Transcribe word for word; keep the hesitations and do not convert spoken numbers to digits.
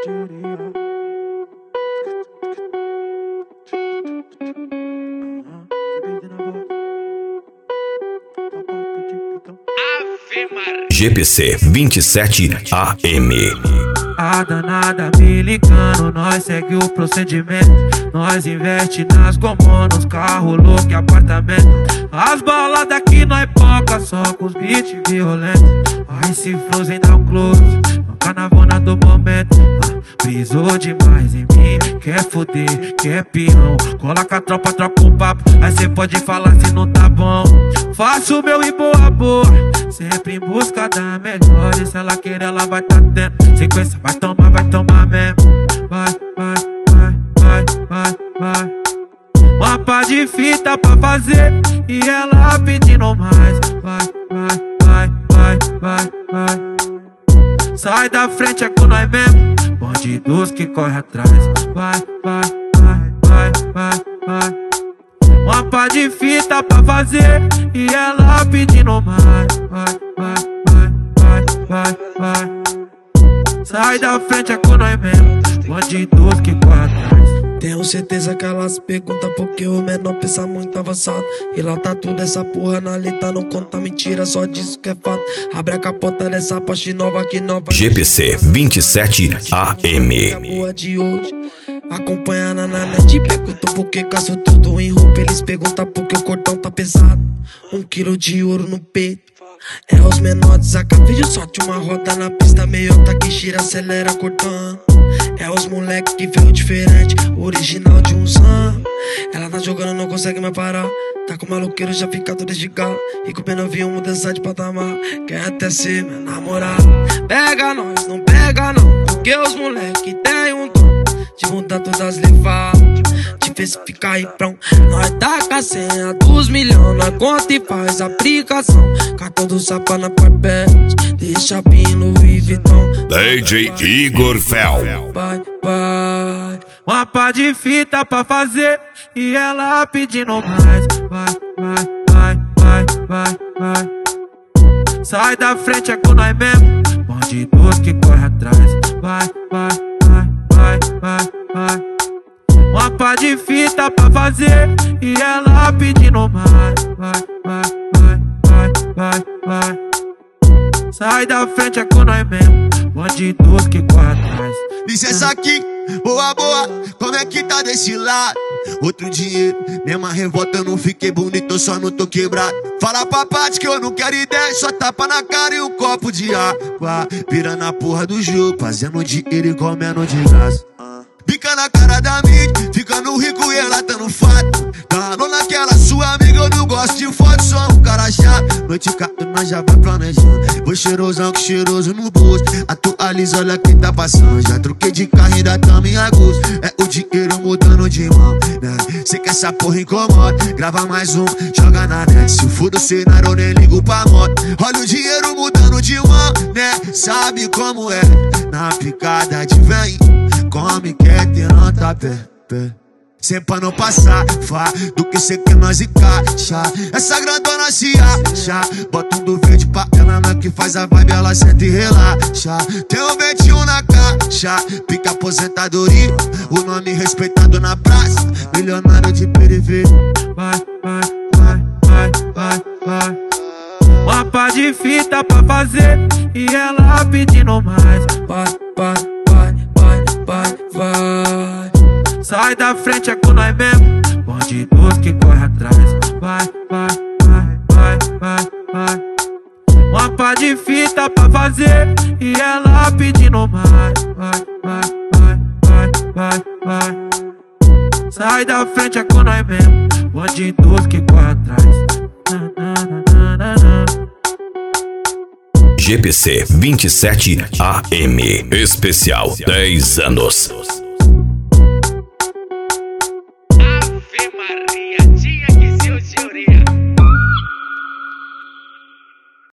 G P C vinte e sete A M. A danada me ligando, nós segue o procedimento. Nós investe nas gomos, nos carros louco e apartamento. As baladas aqui nós poca, só com os beats violentos. Aí se Frozen dá um close, no carnavona do momento. ah, Brisou demais em mim, quer foder, quer peão. Cola com a tropa, troca um papo, aí cê pode falar se não tá bom. Faço o meu e boa boa, sempre em busca da melhor. E se ela querer, ela vai tá tendo. Sequência, vai tomar, vai tomar mesmo. Vai, vai, vai, vai, vai, vai. Uma pá de fita pra fazer e ela pedindo mais. Vai, vai, vai, vai, vai, vai. Sai da frente, é com nós mesmo. Bandidos que corre atrás. Vai, vai, vai, vai, vai, vai. Uma pá de fita pra fazer e ela pedindo mais. Vai, vai, vai, vai, vai, vai. Sai da frente, é com nós mesmo. Bandidos que corre atrás. Tenho certeza que elas perguntam porque o menor pensa muito avançado. E lá tá tudo essa porra na letra, não conta mentira, só disso que é fato. Abre a capota dessa Porsche nova que nova. G P C vinte e sete A M. A boa de hoje acompanha na net, perguntam por que caço tudo em roupa. Eles perguntam porque o cordão tá pesado. Um quilo de ouro no peito. É os menores, a vídeo sorte uma roda na pista, meiota que gira, acelera cortando. É os moleque que veio diferente, original de uns anos. Ela tá jogando, não consegue mais parar. Tá com maloqueiro, já fica todo de gala. E com o pneu vinho, mudança de patamar. Quer até ser minha namorada. Pega nós, não pega não, porque os moleque tem um dom de mudar todas as levadas, de ver se fica aí pronto. Nós taca a senha dos milhões, nós conta e faz aplicação. Cartão do sapa na Parpete, deixa pino e Vitão. D J Igor Fel. Vai, vai. Uma pá de fita pra fazer e ela pedindo mais. Vai, vai, vai, vai, vai, vai. Sai da frente, é com nós mesmo. Bandidos que corre atrás. Vai, vai, vai, vai, vai, vai. Uma pá de fita pra fazer e ela pedindo mais. Vai, vai, vai, vai, vai, vai. Sai da frente, é com nós mesmo. Bandidos que corre atrás. Licença aqui, boa, boa, como é que tá desse lado? Outro dinheiro, mesma revolta, eu não fiquei bonito, eu só não tô quebrado. Fala pra parte que eu não quero ideia, só tapa na cara e um copo de água. Pira na porra do jogo, fazendo dinheiro e comendo de graça. Bica na cara da mídia, ficando rico e ela tá no fato. Tá naquela sua amiga, eu não gosto de foto, sou um cara chato. Noite cata, nós já vai planejando. Vou cheirosão, que cheiroso no bolso. Atualiza, olha quem tá passando. Já troquei de carro, ainda tamo em agosto. É o dinheiro mudando de mão, né? Cê que essa porra incomoda, grava mais um, joga na net. Se for do cenário, eu nem ligo pra moto. Olha o dinheiro mudando de mão, né? Sabe como é? Na picada de vem, come, quer ter nota pé, pé. Sempre pra não passar, vá, do que cê quer nós encaixa. Essa grandona se acha, bota um do verde pra ela, na que faz a vibe, ela senta e relaxa. Tem um vinte e um na caixa, pica aposentadoria, o nome respeitado na praça, milionário de periferia. Vai, vai, vai, vai, vai, vai. Uma pá de fita pra fazer e ela pedindo mais. Vai, vai, vai, vai, vai, vai. Sai da frente, é com nós mesmo. Bandidos que corre atrás. Vai, vai, vai, vai, vai, vai. Uma pá de fita pra fazer e ela pedindo mais. Vai, vai, vai, vai, vai, vai. Sai da frente, é com nós mesmo. Bandidos que corre atrás. G P C vinte e sete A M. Especial dez anos.